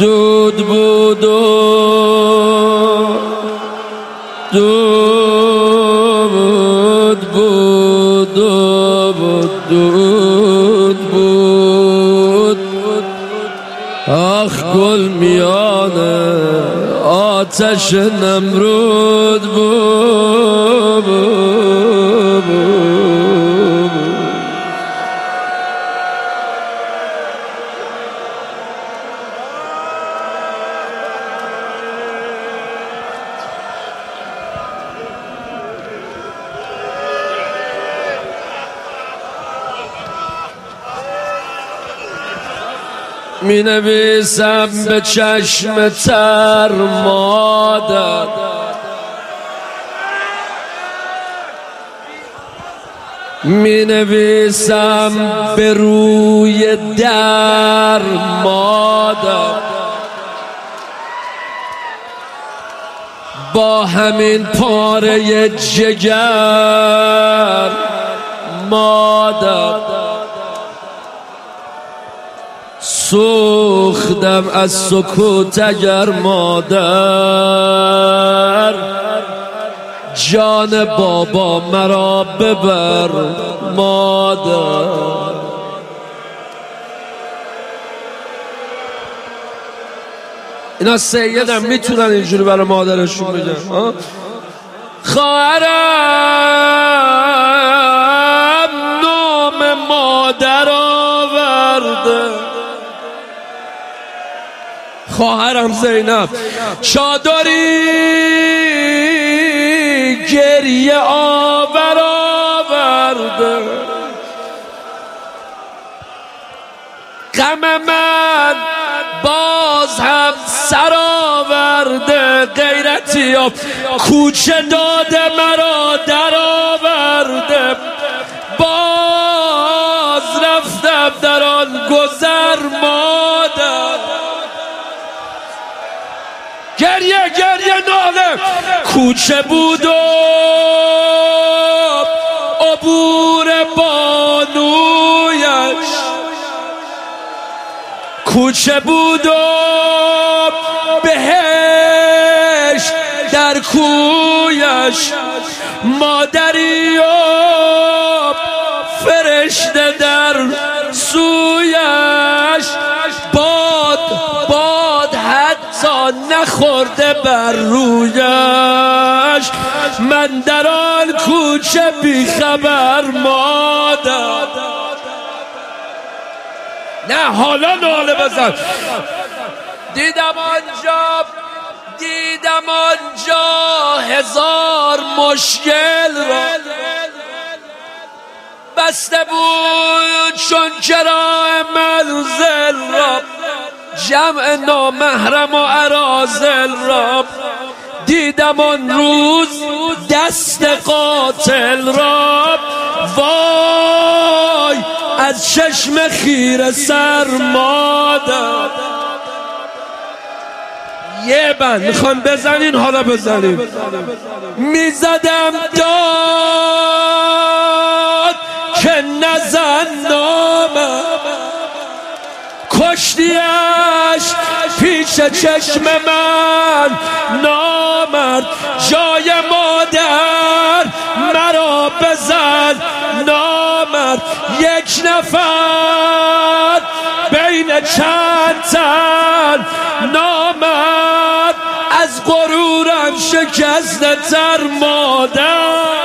دود بود و دود بود و دود بود آخ گل میانه آتش نمرود بود می نویسم به چشم تر مادر می نویسم به روی در مادر با همین پاره جگر مادر سوختم از سکوت اگر مادر جان بابا مرا ببر مادر. اینا سیدم میتونن اینجوری برای مادرشون بگن. خواهرم نام مادر آورده، خواهرم زینب چادری گریه آور آورده، غم من باز هم سر آورده، غیرتی ها کوچه داده مرا در آورده، باز رفتم در آن گذر مادر، گریه گریه ناله کوچه بود و عبور بانویش، کوچه بود و بهشت در کویش، مادری و فرشته در سویش، باد حتی نخورده بر رویش، من در آن کوچه بی خبر مادر. نه حالا ناله بزن. دیدم آنجا هزار مشکل را بسته بود چون کرای منزل را، جمع نامحرم و اراذل را دیدم آن روز دست قاتل را، وای از چشم خیره سر مادر. یه بند میخوام بزنین، حالا بزنین. میزدم داد که نزن نامم، کشتیش پیش چشم من نامرد، جای مادر مرا بزن نامرد، یک نفر بین چند تن نامرد، از غرورم شکسته تر مادر.